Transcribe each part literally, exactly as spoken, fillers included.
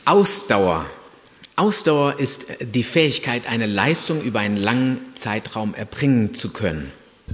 Ausdauer. Ausdauer ist die Fähigkeit, eine Leistung über einen langen Zeitraum erbringen zu können.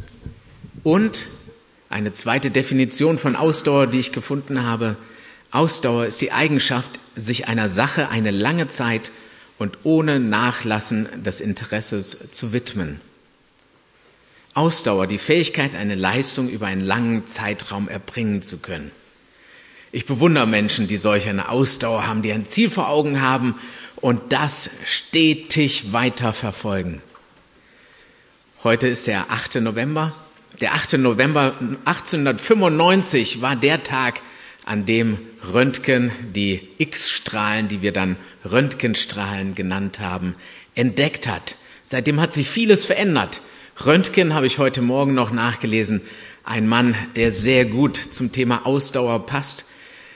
Und eine zweite Definition von Ausdauer, die ich gefunden habe: Ausdauer ist die Eigenschaft, sich einer Sache eine lange Zeit und ohne Nachlassen des Interesses zu widmen. Ausdauer, die Fähigkeit, eine Leistung über einen langen Zeitraum erbringen zu können. Ich bewundere Menschen, die solch eine Ausdauer haben, die ein Ziel vor Augen haben und das stetig weiter verfolgen. Heute ist der achte November. Der achte November achtzehnhundertfünfundneunzig war der Tag, an dem Röntgen die X-Strahlen, die wir dann Röntgenstrahlen genannt haben, entdeckt hat. Seitdem hat sich vieles verändert. Röntgen, habe ich heute Morgen noch nachgelesen, ein Mann, der sehr gut zum Thema Ausdauer passt.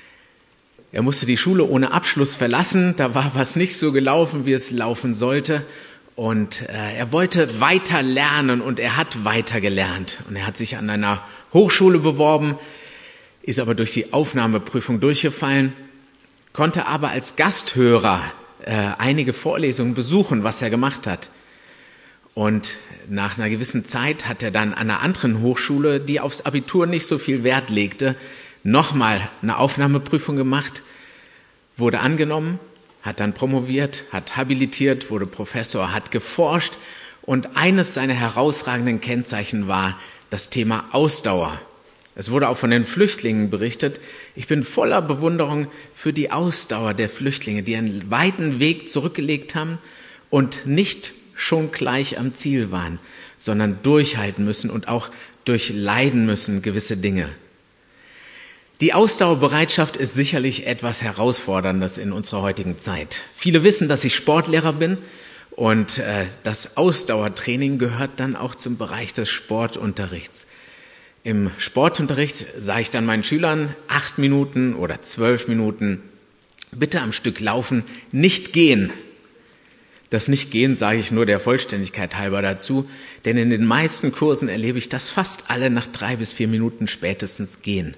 Er musste die Schule ohne Abschluss verlassen, da war was nicht so gelaufen, wie es laufen sollte. Und äh, er wollte weiter lernen und er hat weiter gelernt. Und er hat sich an einer Hochschule beworben, ist aber durch die Aufnahmeprüfung durchgefallen, konnte aber als Gasthörer äh, einige Vorlesungen besuchen, was er gemacht hat. Und nach einer gewissen Zeit hat er dann an einer anderen Hochschule, die aufs Abitur nicht so viel Wert legte, nochmal eine Aufnahmeprüfung gemacht, wurde angenommen, hat dann promoviert, hat habilitiert, wurde Professor, hat geforscht und eines seiner herausragenden Kennzeichen war das Thema Ausdauer. Es wurde auch von den Flüchtlingen berichtet. Ich bin voller Bewunderung für die Ausdauer der Flüchtlinge, die einen weiten Weg zurückgelegt haben und nicht schon gleich am Ziel waren, sondern durchhalten müssen und auch durchleiden müssen gewisse Dinge. Die Ausdauerbereitschaft ist sicherlich etwas Herausforderndes in unserer heutigen Zeit. Viele wissen, dass ich Sportlehrer bin und äh, das Ausdauertraining gehört dann auch zum Bereich des Sportunterrichts. Im Sportunterricht sage ich dann meinen Schülern acht Minuten oder zwölf Minuten bitte am Stück laufen, nicht gehen. Das Nicht-Gehen sage ich nur der Vollständigkeit halber dazu, denn in den meisten Kursen erlebe ich, dass fast alle nach drei bis vier Minuten spätestens gehen.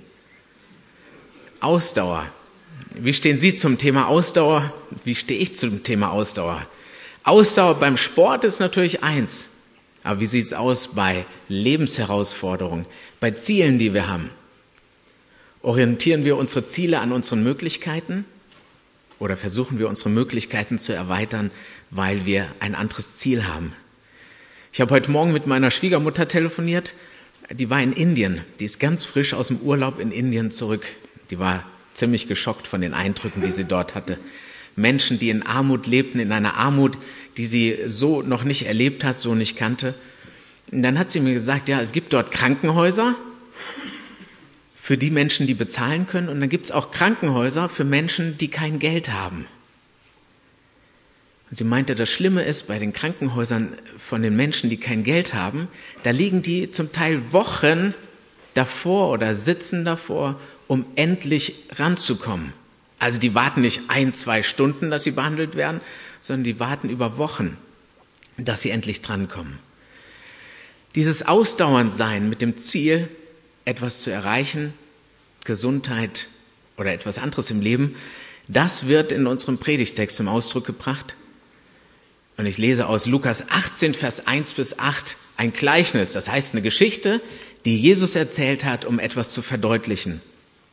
Ausdauer. Wie stehen Sie zum Thema Ausdauer? Wie stehe ich zum Thema Ausdauer? Ausdauer beim Sport ist natürlich eins. Aber wie sieht es aus bei Lebensherausforderungen, bei Zielen, die wir haben? Orientieren wir unsere Ziele an unseren Möglichkeiten? Oder versuchen wir unsere Möglichkeiten zu erweitern, weil wir ein anderes Ziel haben? Ich habe heute Morgen mit meiner Schwiegermutter telefoniert. Die war in Indien. Die ist ganz frisch aus dem Urlaub in Indien zurück. Die war ziemlich geschockt von den Eindrücken, die sie dort hatte. Menschen, die in Armut lebten, in einer Armut, die sie so noch nicht erlebt hat, so nicht kannte. Und dann hat sie mir gesagt, ja, es gibt dort Krankenhäuser für die Menschen, die bezahlen können. Und dann gibt es auch Krankenhäuser für Menschen, die kein Geld haben. Und sie meinte, das Schlimme ist, bei den Krankenhäusern von den Menschen, die kein Geld haben, da liegen die zum Teil Wochen davor oder sitzen davor, um endlich ranzukommen. Also die warten nicht ein, zwei Stunden, dass sie behandelt werden, sondern die warten über Wochen, dass sie endlich drankommen. Dieses Ausdauerndsein mit dem Ziel, etwas zu erreichen, Gesundheit oder etwas anderes im Leben, das wird in unserem Predigtext zum Ausdruck gebracht. Und ich lese aus Lukas achtzehn, Vers eins bis acht, ein Gleichnis, das heißt eine Geschichte, die Jesus erzählt hat, um etwas zu verdeutlichen.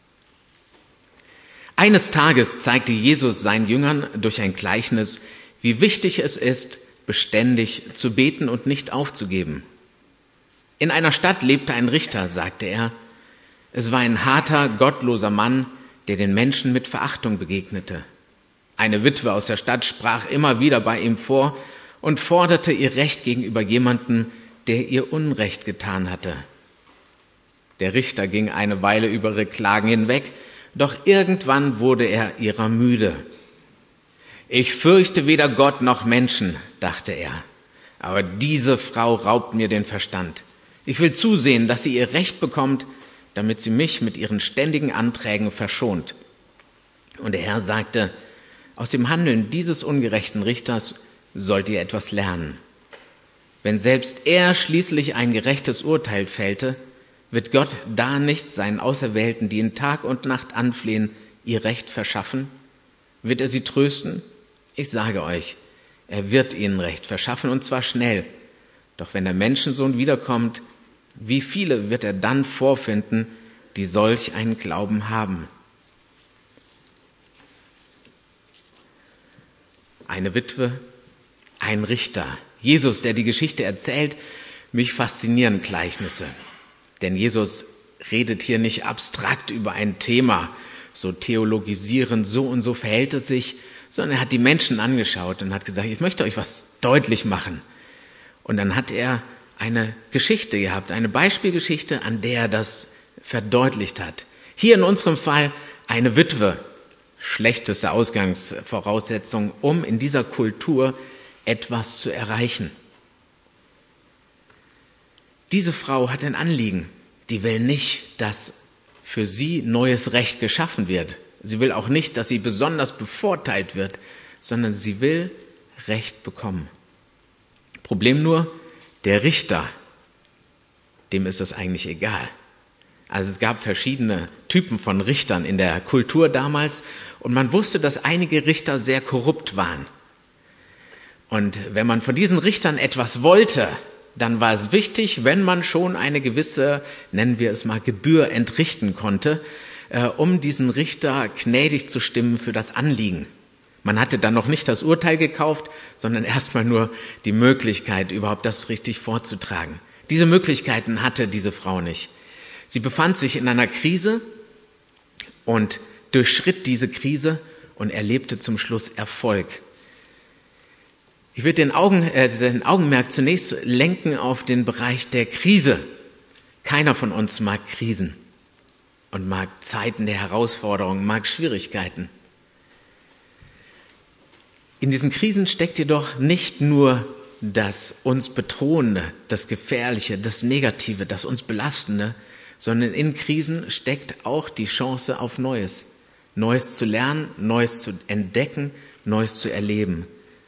Eines Tages zeigte Jesus seinen Jüngern durch ein Gleichnis, wie wichtig es ist, beständig zu beten und nicht aufzugeben. In einer Stadt lebte ein Richter, sagte er. Es war ein harter, gottloser Mann, der den Menschen mit Verachtung begegnete. Eine Witwe aus der Stadt sprach immer wieder bei ihm vor und forderte ihr Recht gegenüber jemandem, der ihr Unrecht getan hatte. Der Richter ging eine Weile über ihre Klagen hinweg, doch irgendwann wurde er ihrer müde. Ich fürchte weder Gott noch Menschen, dachte er, aber diese Frau raubt mir den Verstand. Ich will zusehen, dass sie ihr Recht bekommt, damit sie mich mit ihren ständigen Anträgen verschont. Und der Herr sagte, aus dem Handeln dieses ungerechten Richters sollt ihr etwas lernen. Wenn selbst er schließlich ein gerechtes Urteil fällte, wird Gott da nicht seinen Auserwählten, die ihn Tag und Nacht anflehen, ihr Recht verschaffen? Wird er sie trösten? Ich sage euch, er wird ihnen Recht verschaffen, und zwar schnell. Doch wenn der Menschensohn wiederkommt, wie viele wird er dann vorfinden, die solch einen Glauben haben? Eine Witwe, ein Richter. Jesus, der die Geschichte erzählt, mich faszinieren Gleichnisse. Denn Jesus redet hier nicht abstrakt über ein Thema, so theologisierend, so und so verhält es sich, sondern er hat die Menschen angeschaut und hat gesagt, ich möchte euch was deutlich machen. Und dann hat er eine Geschichte gehabt, eine Beispielgeschichte, an der er das verdeutlicht hat. Hier in unserem Fall eine Witwe, schlechteste Ausgangsvoraussetzung, um in dieser Kultur etwas zu erreichen. Diese Frau hat ein Anliegen. Die will nicht, dass für sie neues Recht geschaffen wird. Sie will auch nicht, dass sie besonders bevorteilt wird, sondern sie will Recht bekommen. Problem nur, der Richter, dem ist das eigentlich egal. Also es gab verschiedene Typen von Richtern in der Kultur damals und man wusste, dass einige Richter sehr korrupt waren. Und wenn man von diesen Richtern etwas wollte, dann war es wichtig, wenn man schon eine gewisse, nennen wir es mal, Gebühr entrichten konnte, äh, um diesen Richter gnädig zu stimmen für das Anliegen. Man hatte dann noch nicht das Urteil gekauft, sondern erstmal nur die Möglichkeit, überhaupt das richtig vorzutragen. Diese Möglichkeiten hatte diese Frau nicht. Sie befand sich in einer Krise und durchschritt diese Krise und erlebte zum Schluss Erfolg. Ich würde den, Augen, äh, den Augenmerk zunächst lenken auf den Bereich der Krise. Keiner von uns mag Krisen und mag Zeiten der Herausforderung, mag Schwierigkeiten. In diesen Krisen steckt jedoch nicht nur das uns Bedrohende, das Gefährliche, das Negative, das uns Belastende, sondern in Krisen steckt auch die Chance auf Neues. Neues zu lernen, Neues zu entdecken, Neues zu erleben.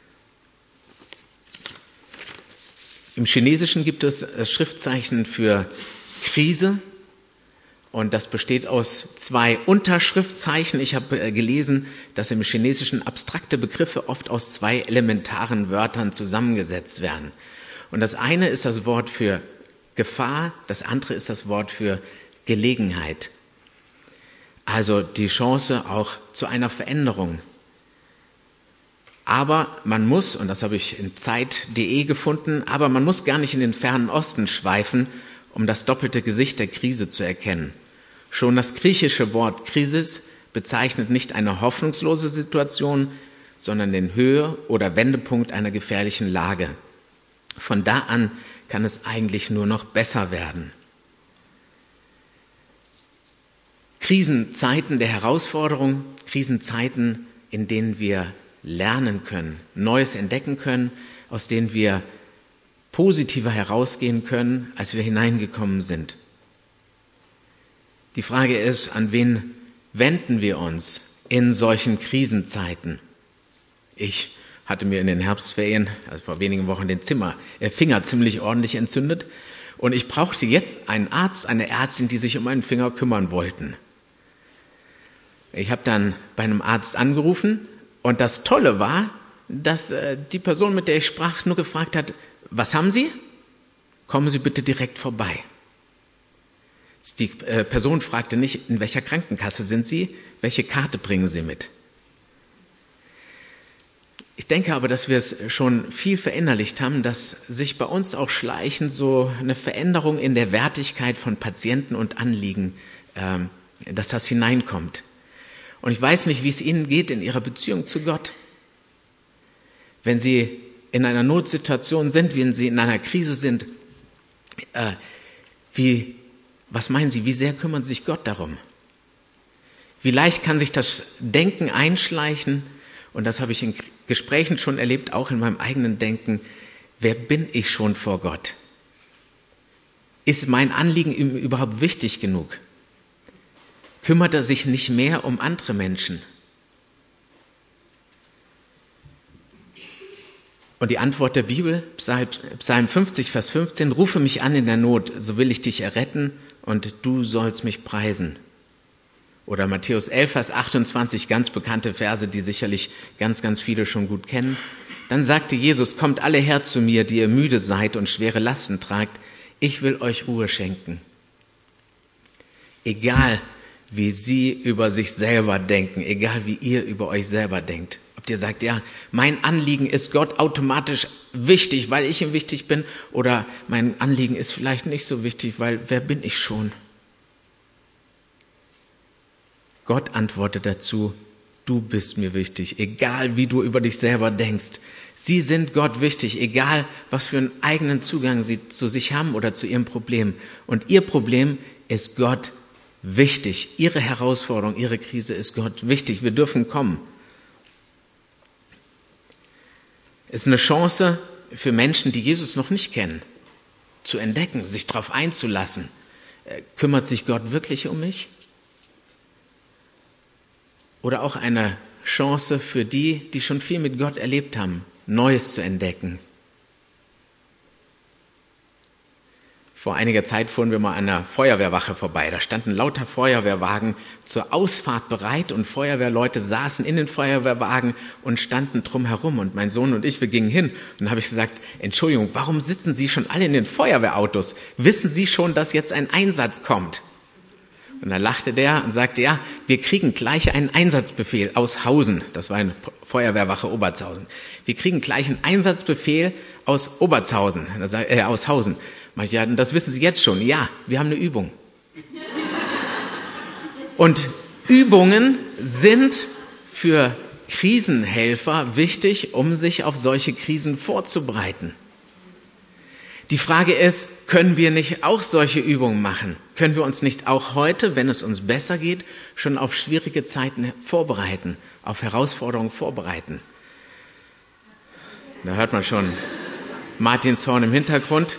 Im Chinesischen gibt es das Schriftzeichen für Krise und das besteht aus zwei Unterschriftzeichen. Ich habe gelesen, dass im Chinesischen abstrakte Begriffe oft aus zwei elementaren Wörtern zusammengesetzt werden. Und das eine ist das Wort für Gefahr, das andere ist das Wort für Gelegenheit. Also die Chance auch zu einer Veränderung. Aber man muss, und das habe ich in Zeit punkt de gefunden, aber man muss gar nicht in den fernen Osten schweifen, um das doppelte Gesicht der Krise zu erkennen. Schon das griechische Wort Krisis bezeichnet nicht eine hoffnungslose Situation, sondern den Höhe- oder Wendepunkt einer gefährlichen Lage. Von da an kann es eigentlich nur noch besser werden. Krisenzeiten der Herausforderung, Krisenzeiten, in denen wir lernen können, Neues entdecken können, aus denen wir positiver herausgehen können, als wir hineingekommen sind. Die Frage ist, an wen wenden wir uns in solchen Krisenzeiten? Ich hatte mir in den Herbstferien, also vor wenigen Wochen, den Zimmer, äh, Finger ziemlich ordentlich entzündet und ich brauchte jetzt einen Arzt, eine Ärztin, die sich um meinen Finger kümmern wollten. Ich habe dann bei einem Arzt angerufen und das Tolle war, dass äh, die Person, mit der ich sprach, nur gefragt hat, was haben Sie? Kommen Sie bitte direkt vorbei. Die äh, Person fragte nicht, in welcher Krankenkasse sind Sie, welche Karte bringen Sie mit? Ich denke aber, dass wir es schon viel verinnerlicht haben, dass sich bei uns auch schleichend so eine Veränderung in der Wertigkeit von Patienten und Anliegen, ähm, dass das hineinkommt. Und ich weiß nicht, wie es Ihnen geht in Ihrer Beziehung zu Gott. Wenn Sie in einer Notsituation sind, wenn Sie in einer Krise sind, äh, wie, was meinen Sie, wie sehr kümmert sich Gott darum? Wie leicht kann sich das Denken einschleichen? Und das habe ich in Gesprächen schon erlebt, auch in meinem eigenen Denken. Wer bin ich schon vor Gott? Ist mein Anliegen ihm überhaupt wichtig genug? Kümmert er sich nicht mehr um andere Menschen? Und die Antwort der Bibel, Psalm fünfzig, Vers fünfzehn, rufe mich an in der Not, so will ich dich erretten und du sollst mich preisen. Oder Matthäus elf, Vers achtundzwanzig, ganz bekannte Verse, die sicherlich ganz, ganz viele schon gut kennen. Dann sagte Jesus, kommt alle her zu mir, die ihr müde seid und schwere Lasten tragt. Ich will euch Ruhe schenken. Egal, wie Sie über sich selber denken, egal wie ihr über euch selber denkt. Ob ihr sagt, ja, mein Anliegen ist Gott automatisch wichtig, weil ich ihm wichtig bin, oder mein Anliegen ist vielleicht nicht so wichtig, weil wer bin ich schon? Gott antwortet dazu, du bist mir wichtig, egal wie du über dich selber denkst. Sie sind Gott wichtig, egal was für einen eigenen Zugang sie zu sich haben oder zu ihrem Problem. Und ihr Problem ist Gott wichtig. Ihre Herausforderung, ihre Krise ist Gott wichtig. Wir dürfen kommen. Es ist eine Chance für Menschen, die Jesus noch nicht kennen, zu entdecken, sich darauf einzulassen. Kümmert sich Gott wirklich um mich? Oder auch eine Chance für die, die schon viel mit Gott erlebt haben, Neues zu entdecken. Vor einiger Zeit fuhren wir mal an einer Feuerwehrwache vorbei. Da standen lauter Feuerwehrwagen zur Ausfahrt bereit und Feuerwehrleute saßen in den Feuerwehrwagen und standen drumherum. Und mein Sohn und ich, wir gingen hin und dann habe ich gesagt, Entschuldigung, warum sitzen Sie schon alle in den Feuerwehrautos? Wissen Sie schon, dass jetzt ein Einsatz kommt? Und dann lachte der und sagte, ja, wir kriegen gleich einen Einsatzbefehl aus Hausen. Das war eine Feuerwehrwache Obertshausen. Wir kriegen gleich einen Einsatzbefehl aus Obertshausen, äh, aus Hausen. Manche, ja, das wissen Sie jetzt schon. Ja, wir haben eine Übung. Und Übungen sind für Krisenhelfer wichtig, um sich auf solche Krisen vorzubereiten. Die Frage ist, können wir nicht auch solche Übungen machen? Können wir uns nicht auch heute, wenn es uns besser geht, schon auf schwierige Zeiten vorbereiten, auf Herausforderungen vorbereiten? Da hört man schon Martins Horn im Hintergrund.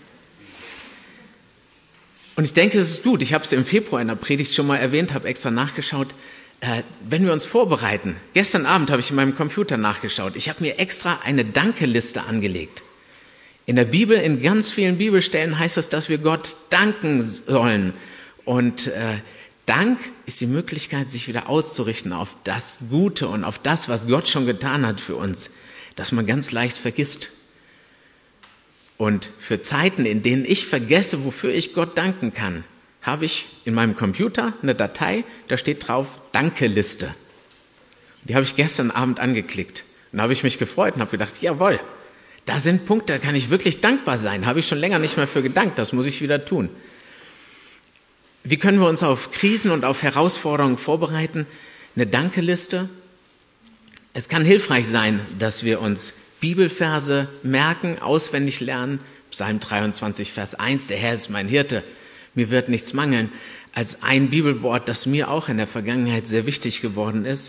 Und ich denke, es ist gut. Ich habe es im Februar in der Predigt schon mal erwähnt, habe extra nachgeschaut. Äh, wenn wir uns vorbereiten, gestern Abend habe ich in meinem Computer nachgeschaut, ich habe mir extra eine Dankeliste angelegt. In der Bibel, in ganz vielen Bibelstellen heißt es, dass wir Gott danken sollen. Und äh, Dank ist die Möglichkeit, sich wieder auszurichten auf das Gute und auf das, was Gott schon getan hat für uns, das man ganz leicht vergisst. Und für Zeiten, in denen ich vergesse, wofür ich Gott danken kann, habe ich in meinem Computer eine Datei, da steht drauf Dankeliste. Die habe ich gestern Abend angeklickt. Und da habe ich mich gefreut und habe gedacht, jawohl, da sind Punkte, da kann ich wirklich dankbar sein. Habe ich schon länger nicht mehr für gedankt, das muss ich wieder tun. Wie können wir uns auf Krisen und auf Herausforderungen vorbereiten? Eine Dankeliste. Es kann hilfreich sein, dass wir uns Bibelverse merken, auswendig lernen. Psalm dreiundzwanzig, Vers eins, der Herr ist mein Hirte, mir wird nichts mangeln. Als ein Bibelwort, das mir auch in der Vergangenheit sehr wichtig geworden ist.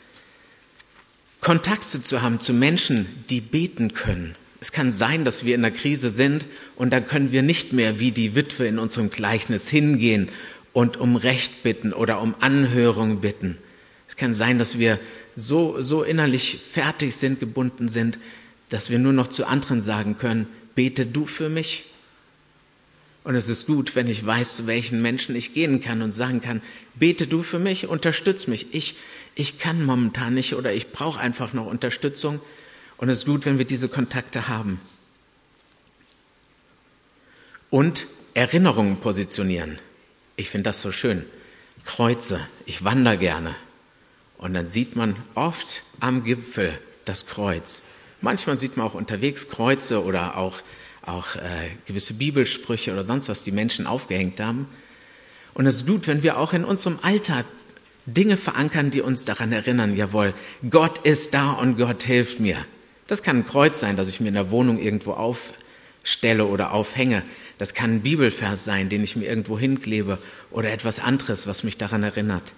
Kontakte zu haben zu Menschen, die beten können. Es kann sein, dass wir in einer Krise sind und da können wir nicht mehr wie die Witwe in unserem Gleichnis hingehen und um Recht bitten oder um Anhörung bitten. Es kann sein, dass wir so, so innerlich fertig sind, gebunden sind, dass wir nur noch zu anderen sagen können, bete du für mich. Und es ist gut, wenn ich weiß, zu welchen Menschen ich gehen kann und sagen kann, bete du für mich, unterstütz mich. Ich, ich kann momentan nicht oder ich brauche einfach noch Unterstützung. Und es ist gut, wenn wir diese Kontakte haben. Und Erinnerungen positionieren. Ich finde das so schön. Kreuze, ich wandere gerne. Und dann sieht man oft am Gipfel das Kreuz. Manchmal sieht man auch unterwegs Kreuze oder auch, auch äh, gewisse Bibelsprüche oder sonst was die Menschen aufgehängt haben. Und es ist gut, wenn wir auch in unserem Alltag Dinge verankern, die uns daran erinnern, jawohl, Gott ist da und Gott hilft mir. Das kann ein Kreuz sein, das ich mir in der Wohnung irgendwo aufstelle oder aufhänge. Das kann ein Bibelvers sein, den ich mir irgendwo hinklebe oder etwas anderes, was mich daran erinnert.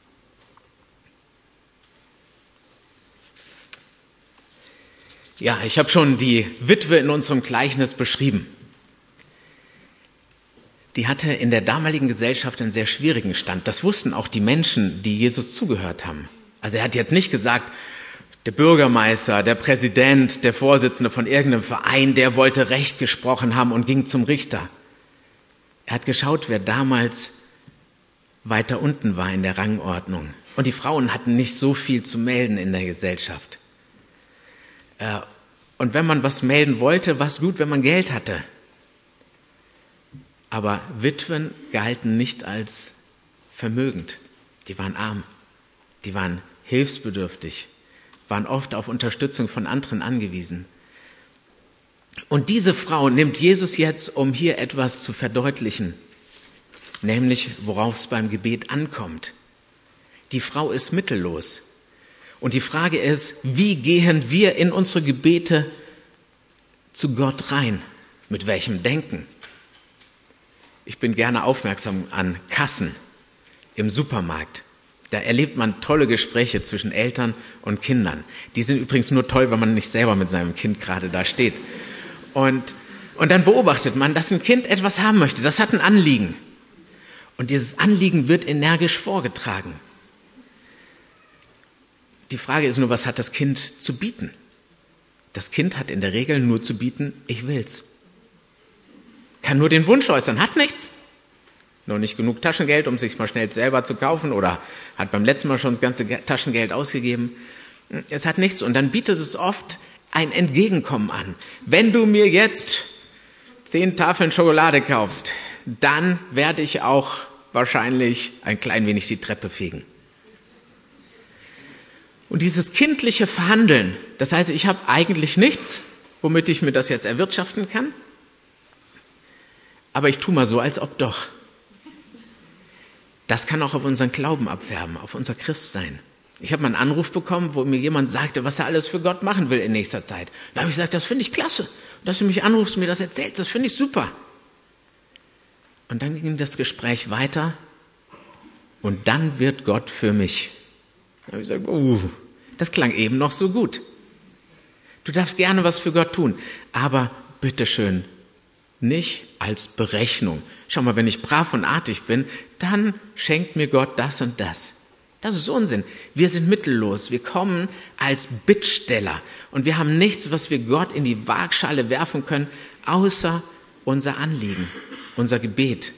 Ja, ich habe schon die Witwe in unserem Gleichnis beschrieben. Die hatte in der damaligen Gesellschaft einen sehr schwierigen Stand. Das wussten auch die Menschen, die Jesus zugehört haben. Also er hat jetzt nicht gesagt, der Bürgermeister, der Präsident, der Vorsitzende von irgendeinem Verein, der wollte Recht gesprochen haben und ging zum Richter. Er hat geschaut, wer damals weiter unten war in der Rangordnung. Und die Frauen hatten nicht so viel zu melden in der Gesellschaft. Und wenn man was melden wollte, war es gut, wenn man Geld hatte. Aber Witwen galten nicht als vermögend. Die waren arm, die waren hilfsbedürftig, waren oft auf Unterstützung von anderen angewiesen. Und diese Frau nimmt Jesus jetzt, um hier etwas zu verdeutlichen, nämlich worauf es beim Gebet ankommt. Die Frau ist mittellos. Und die Frage ist, wie gehen wir in unsere Gebete zu Gott rein? Mit welchem Denken? Ich bin gerne aufmerksam an Kassen im Supermarkt. Da erlebt man tolle Gespräche zwischen Eltern und Kindern. Die sind übrigens nur toll, wenn man nicht selber mit seinem Kind gerade da steht. Und, und dann beobachtet man, dass ein Kind etwas haben möchte. Das hat ein Anliegen. Und dieses Anliegen wird energisch vorgetragen. Die Frage ist nur, was hat das Kind zu bieten? Das Kind hat in der Regel nur zu bieten, ich will's. Kann nur den Wunsch äußern, hat nichts. Nur nicht genug Taschengeld, um sich mal schnell selber zu kaufen, oder hat beim letzten Mal schon das ganze Taschengeld ausgegeben. Es hat nichts und dann bietet es oft ein Entgegenkommen an. Wenn du mir jetzt zehn Tafeln Schokolade kaufst, dann werde ich auch wahrscheinlich ein klein wenig die Treppe fegen. Und dieses kindliche Verhandeln, das heißt, ich habe eigentlich nichts, womit ich mir das jetzt erwirtschaften kann, aber ich tue mal so, als ob doch. Das kann auch auf unseren Glauben abfärben, auf unser Christsein. Ich habe mal einen Anruf bekommen, wo mir jemand sagte, was er alles für Gott machen will in nächster Zeit. Da habe ich gesagt, das finde ich klasse, dass du mich anrufst und mir das erzählst, das finde ich super. Und dann ging das Gespräch weiter und dann wird Gott für mich. Da habe ich gesagt, uh, das klang eben noch so gut. Du darfst gerne was für Gott tun, aber bitteschön, nicht als Berechnung. Schau mal, wenn ich brav und artig bin, dann schenkt mir Gott das und das. Das ist Unsinn. Wir sind mittellos. Wir kommen als Bittsteller und wir haben nichts, was wir Gott in die Waagschale werfen können, außer unser Anliegen, unser Gebet.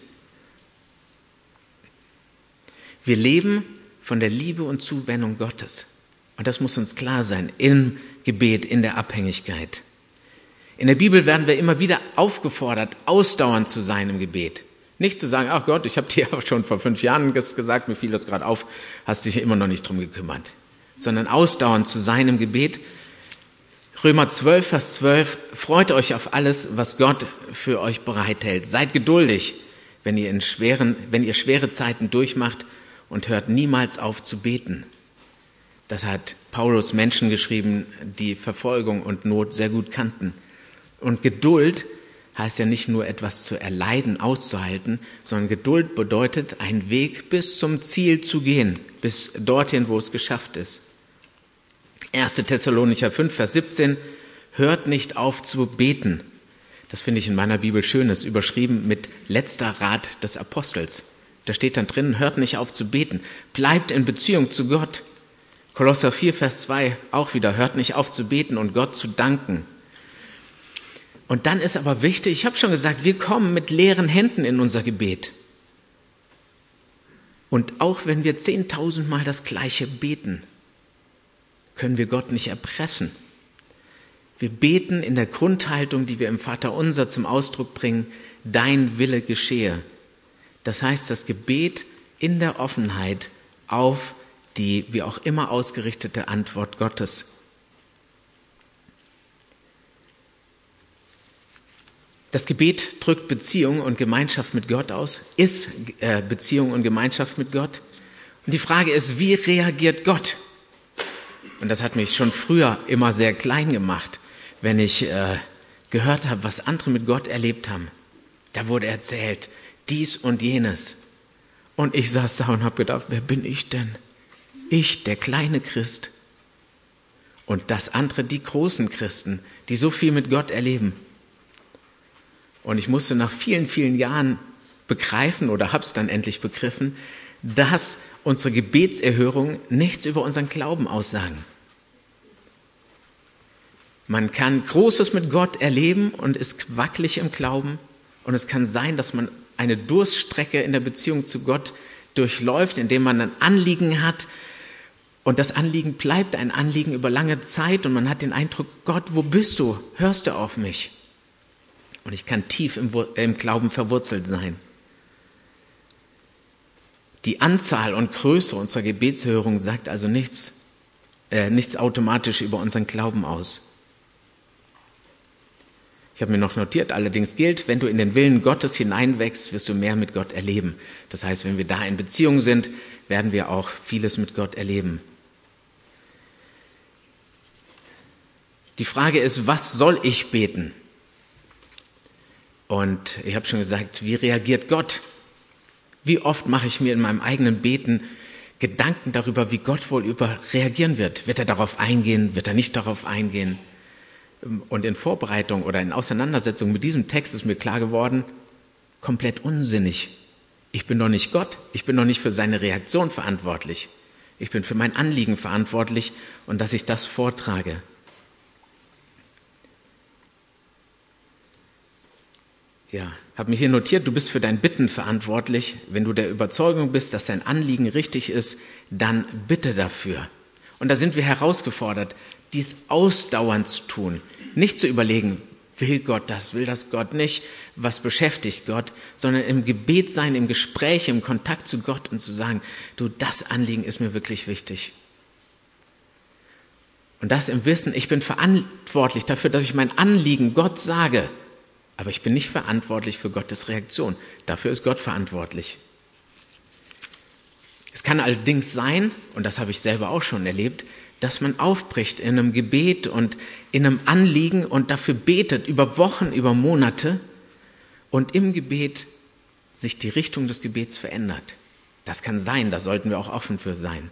Wir leben von der Liebe und Zuwendung Gottes. Und das muss uns klar sein, im Gebet, in der Abhängigkeit. In der Bibel werden wir immer wieder aufgefordert, ausdauernd zu sein im Gebet. Nicht zu sagen, ach Gott, ich habe dir auch schon vor fünf Jahren gesagt, mir fiel das gerade auf, hast dich immer noch nicht drum gekümmert. Sondern ausdauernd zu sein im Gebet. Römer zwölf, Vers zwölf, freut euch auf alles, was Gott für euch bereithält. Seid geduldig, wenn ihr, in schweren, wenn ihr schwere Zeiten durchmacht und hört niemals auf zu beten. Das hat Paulus Menschen geschrieben, die Verfolgung und Not sehr gut kannten. Und Geduld heißt ja nicht nur etwas zu erleiden, auszuhalten, sondern Geduld bedeutet, einen Weg bis zum Ziel zu gehen, bis dorthin, wo es geschafft ist. erster Thessalonicher fünf, Vers siebzehn, hört nicht auf zu beten. Das finde ich in meiner Bibel schön, das ist überschrieben mit letzter Rat des Apostels. Da steht dann drin, hört nicht auf zu beten, bleibt in Beziehung zu Gott. Kolosser vier, Vers zwei, auch wieder, hört nicht auf zu beten und Gott zu danken. Und dann ist aber wichtig, ich habe schon gesagt, wir kommen mit leeren Händen in unser Gebet. Und auch wenn wir zehntausendmal das Gleiche beten, können wir Gott nicht erpressen. Wir beten in der Grundhaltung, die wir im Vaterunser zum Ausdruck bringen, dein Wille geschehe. Das heißt, das Gebet in der Offenheit auf die wie auch immer ausgerichtete Antwort Gottes. Das Gebet drückt Beziehung und Gemeinschaft mit Gott aus, ist äh, Beziehung und Gemeinschaft mit Gott. Und die Frage ist, wie reagiert Gott? Und das hat mich schon früher immer sehr klein gemacht, wenn ich äh, gehört habe, was andere mit Gott erlebt haben. Da wurde erzählt, dies und jenes. Und ich saß da und habe gedacht, wer bin ich denn? Ich, der kleine Christ. Und das andere, die großen Christen, die so viel mit Gott erleben. Und ich musste nach vielen, vielen Jahren begreifen oder habe es dann endlich begriffen, dass unsere Gebetserhörungen nichts über unseren Glauben aussagen. Man kann Großes mit Gott erleben und ist wackelig im Glauben. Und es kann sein, dass man eine Durststrecke in der Beziehung zu Gott durchläuft, in dem man ein Anliegen hat und das Anliegen bleibt ein Anliegen über lange Zeit und man hat den Eindruck, Gott, wo bist du? Hörst du auf mich? Und ich kann tief im, im Glauben verwurzelt sein. Die Anzahl und Größe unserer Gebetshörung sagt also nichts, äh, nichts automatisch über unseren Glauben aus. Ich habe mir noch notiert, allerdings gilt, wenn du in den Willen Gottes hineinwächst, wirst du mehr mit Gott erleben. Das heißt, wenn wir da in Beziehung sind, werden wir auch vieles mit Gott erleben. Die Frage ist, was soll ich beten? Und ich habe schon gesagt, wie reagiert Gott? Wie oft mache ich mir in meinem eigenen Beten Gedanken darüber, wie Gott wohl über reagieren wird? Wird er darauf eingehen? Wird er nicht darauf eingehen? Und in Vorbereitung oder in Auseinandersetzung mit diesem Text ist mir klar geworden, komplett unsinnig. Ich bin doch nicht Gott. Ich bin doch nicht für seine Reaktion verantwortlich. Ich bin für mein Anliegen verantwortlich und dass ich das vortrage. Ja, habe mir hier notiert, du bist für dein Bitten verantwortlich. Wenn du der Überzeugung bist, dass dein Anliegen richtig ist, dann bitte dafür. Und da sind wir herausgefordert, dies ausdauernd zu tun. Nicht zu überlegen, will Gott das, will das Gott nicht, was beschäftigt Gott, sondern im Gebet sein, im Gespräch, im Kontakt zu Gott und zu sagen, du, das Anliegen ist mir wirklich wichtig. Und das im Wissen, ich bin verantwortlich dafür, dass ich mein Anliegen Gott sage. Aber ich bin nicht verantwortlich für Gottes Reaktion. Dafür ist Gott verantwortlich. Es kann allerdings sein, und das habe ich selber auch schon erlebt, dass man aufbricht in einem Gebet und in einem Anliegen und dafür betet über Wochen, über Monate und im Gebet sich die Richtung des Gebets verändert. Das kann sein, da sollten wir auch offen für sein.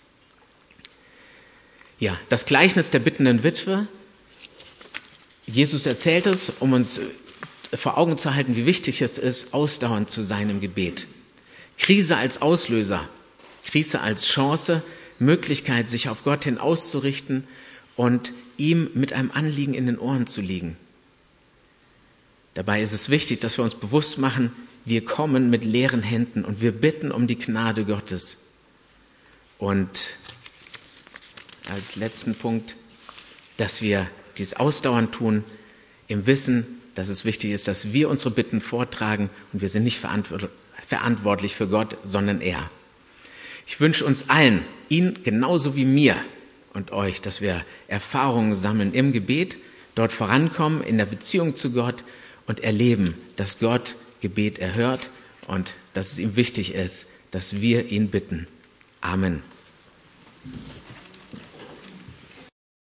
Ja, das Gleichnis der bittenden Witwe. Jesus erzählt es, um uns vor Augen zu halten, wie wichtig es ist, ausdauernd zu sein im Gebet. Krise als Auslöser, Krise als Chance, Möglichkeit, sich auf Gott hin auszurichten und ihm mit einem Anliegen in den Ohren zu liegen. Dabei ist es wichtig, dass wir uns bewusst machen, wir kommen mit leeren Händen und wir bitten um die Gnade Gottes. Und als letzten Punkt, dass wir dies ausdauernd tun, im Wissen, dass es wichtig ist, dass wir unsere Bitten vortragen und wir sind nicht verantwortlich für Gott, sondern er. Ich wünsche uns allen, Ihnen genauso wie mir und euch, dass wir Erfahrungen sammeln im Gebet, dort vorankommen in der Beziehung zu Gott und erleben, dass Gott Gebet erhört und dass es ihm wichtig ist, dass wir ihn bitten. Amen.